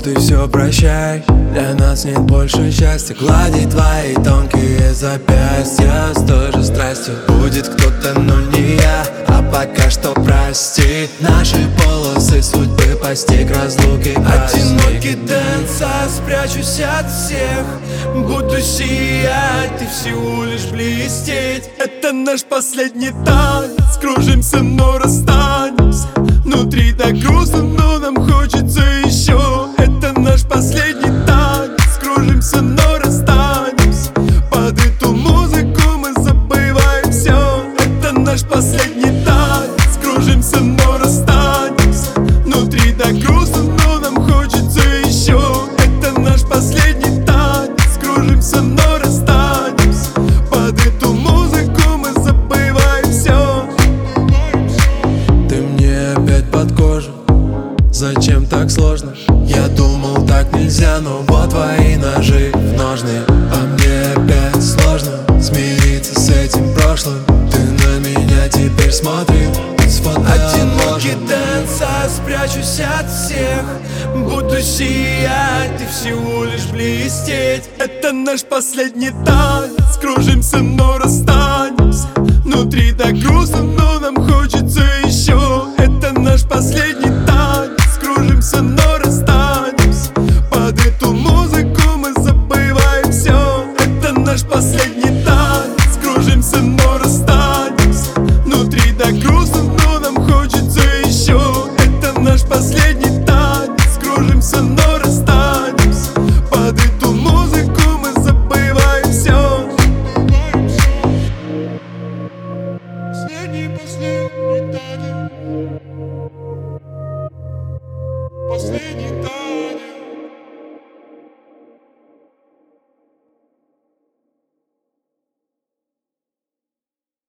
ты все прощай. Для нас нет больше счастья гладить твои тонкие запястья с той же страстью. Будет кто-то, но не я, а пока что прости. Наши полосы судьбы постиг разлуки одинокий дэнса, спрячусь от всех. Буду сиять, ты всего лишь блестеть. Это наш последний танец, кружимся, но расстанемся. Внутри так грустно, но нам хочется еще. Это наш последний танец, кружимся, но расстанемся. Под эту музыку мы забываем все. Это наш последний танец, кружимся, но расстанемся. Внутри так грустно, но нам хочется еще. Это наш последний танец, кружимся, но расстанемся. Под эту музыку мы забываем все. Ты мне опять под кожу, зачем так сложно? Я думал, так нельзя, но вот твои ножи в ножны. А мне опять сложно смириться с этим прошлым. Ты на меня теперь смотри с одинокий фотоложен. дэнса, спрячусь от всех. Буду сиять, ты всего лишь блестеть. Это наш последний танец, кружимся, но расстанемся. Внутри так грустно,